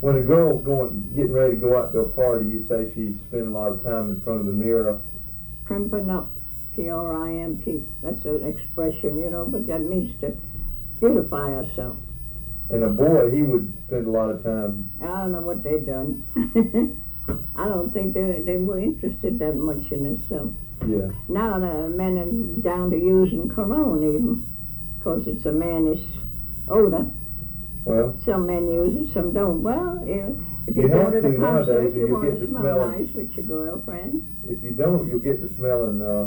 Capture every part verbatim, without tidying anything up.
When a girl's going, getting ready to go out to a party, you say she's spending a lot of time in front of the mirror. Primping up, P R I M P. That's an expression, you know, but that means to beautify herself. And a boy, he would spend a lot of time. I don't know what they done. I don't think they they were interested that much in it. So Yeah. now the men are down to using cologne even, because it's a mannish odor. Well, Some men use it, some don't. Well, if, if you, You go have to the to nowadays, concert, or you you'll want get to the smell smell of- nice with your girlfriend. if you don't, you'll get the smelling. Uh,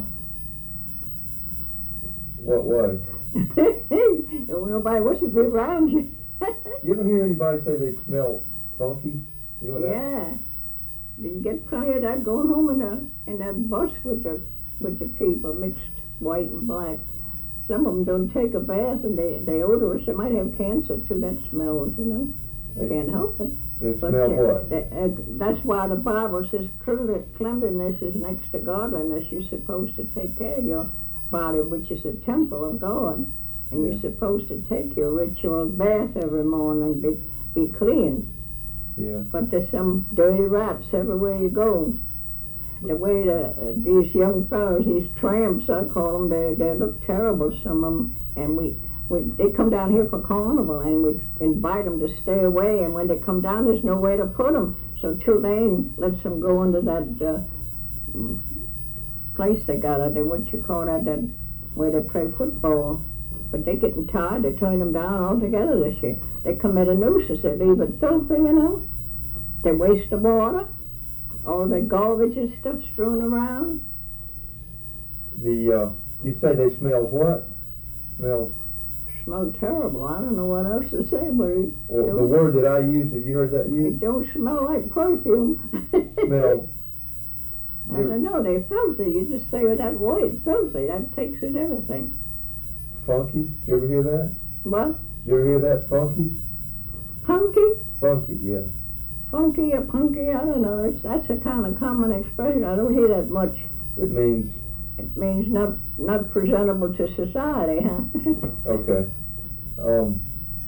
what way? Well, nobody wants to be around you. You ever hear anybody say they smell funky? You know that? Yeah. You get plenty of that going home in the in that bus with the with the people mixed white and black. Some of them don't take a bath and they they odorous. They might have cancer too. That smells, you know. They, Can't help it. they But, smell uh, what? that- uh, that's why the Bible says cleanli- cleanliness is next to godliness. You're supposed to take care of your body, which is a temple of God, and Yeah. you're supposed to take your ritual bath every morning, be be clean. Yeah. But there's some dirty rats everywhere you go. The way the, uh, these young fellows, these tramps, I call them, they they look terrible, some of them, and we, we they come down here for carnival, and we invite them to stay away, and when they come down, there's nowhere to put them. So Tulane lets them go into that uh, place they got, uh, they, what you call that, that where they play football. But they're getting tired, they turn them down altogether this year. They commit a nuisance, they leave it filthy, you know. They waste the water, all the garbage and stuff strewn around. The uh, you say they smells what? Smell. Smell terrible. I don't know what else to say, but it, Well, the word that I use. Have you heard that it used? don't smell like perfume. Smell. I don't know, they're filthy. You just say that word, filthy. That takes it everything. Funky. Did you ever hear that? What? Did you ever hear that? Funky. Punky? Funky. Yeah. Funky or punky? I don't know. It's, that's a kind of common expression. I don't hear that much. It means. It means not not presentable to society, huh? Okay. Um.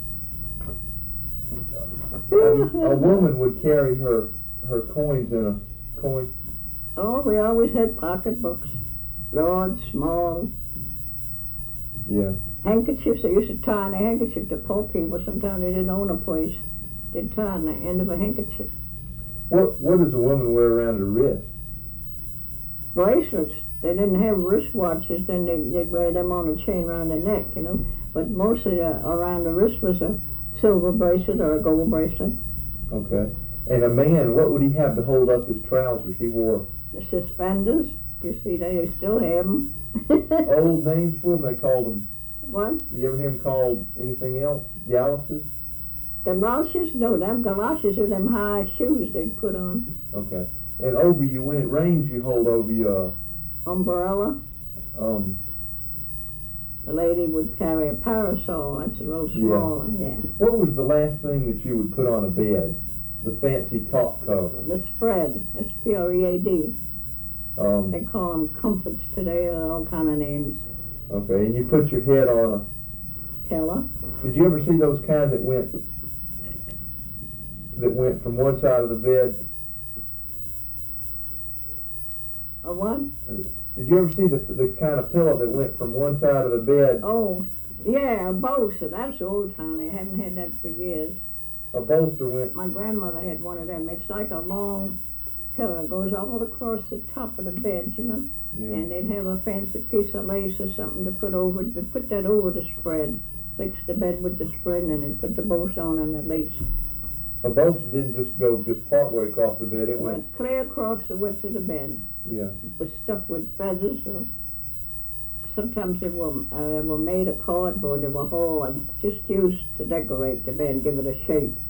A, a woman would carry her her coins in a coin. Oh, we always had pocketbooks, large, small, Yeah. handkerchiefs. They used to tie on a handkerchief to poor people. Sometimes they didn't own a place. They'd tie on the end of a handkerchief. What What does a woman wear around her wrist? Bracelets. They didn't have wristwatches. Then they, they'd wear them on a chain around their neck, you know. But mostly uh, around the wrist was a silver bracelet or a gold bracelet. Okay. And a man, what would he have to hold up his trousers? He wore The suspenders. You see, they still have them. old names for them. They called them. What? You ever hear them called anything else? Galluses? Galoshes? No, them galoshes are them high shoes they'd put on. Okay. And over you, when it rains, you hold over your, Umbrella. um, The lady would carry a parasol. That's a little Yeah. smaller, yeah. what was the last thing that you would put on a bed? The fancy top cover. The spread. S P R E A D. Um, They call them comforts today, uh, all kind of names. okay, and you put your head on Pillow. a, did you ever see those kind that went, that went from one side of the bed? A what? Did you ever see the, the kind of pillow that went from one side of the bed? Oh, yeah, a bolster. That's old timey. I haven't had that for years. A bolster went, My grandmother had one of them. It's like a long pillow. It goes all across the top of the bed, you know. yeah. And they'd have a fancy piece of lace or something to put over it. But put that over the spread. Fix the bed with the spread, and then they'd put the bolster on and the lace. A bolster didn't just go just part way across the bed. It went, Went clear across the width of the bed. yeah. It was stuffed with feathers. Or sometimes they were uh, they were made of cardboard. They were hard, just used to decorate the bed, give it a shape.